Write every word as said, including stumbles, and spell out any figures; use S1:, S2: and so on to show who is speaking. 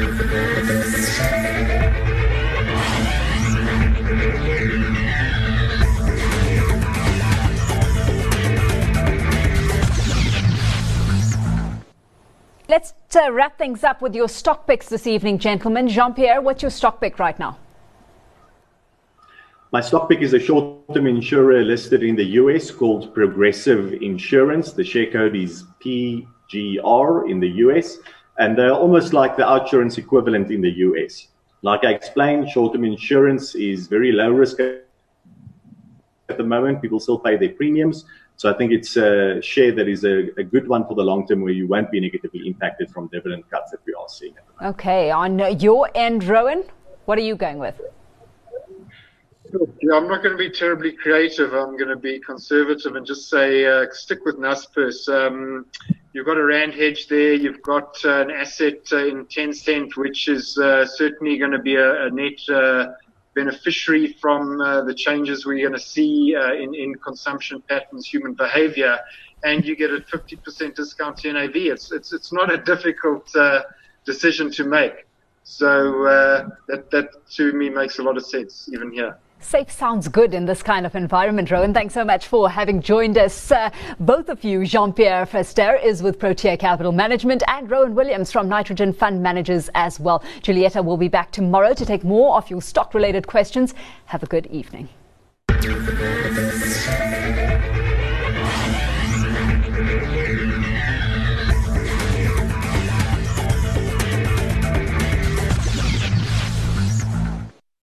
S1: Let's uh, wrap things up with your stock picks this evening, gentlemen. Jean-Pierre, what's your stock pick right now?
S2: My stock pick is a short-term insurer listed in the U S called Progressive Insurance. The share code is P G R in the U S, and they're almost like the OUTsurance equivalent in the U S. Like I explained, short-term insurance is very low risk at the moment. People still pay their premiums. So I think it's a share that is a, a good one for the long term, where you won't be negatively impacted from dividend cuts that we are seeing at the moment.
S1: Okay, on your end, Rowan, what are you going with?
S3: Yeah, I'm not going to be terribly creative. I'm going to be conservative and just say uh, stick with Naspers. Um, you've got a rand hedge there. You've got uh, an asset uh, in Tencent, which is uh, certainly going to be a, a net uh, beneficiary from uh, the changes we're going to see uh, in, in consumption patterns, human behavior, and you get a fifty percent discount to N A V. It's it's it's not a difficult uh, decision to make. So uh, that that to me makes a lot of sense even here.
S1: Safe sounds good in this kind of environment, Rowan. Thanks so much for having joined us. Uh, both of you, Jean-Pierre Verster is with Protea Capital Management, and Rowan Williams from Nitrogen Fund Managers as well. Julieta will be back tomorrow to take more of your stock-related questions. Have a good evening.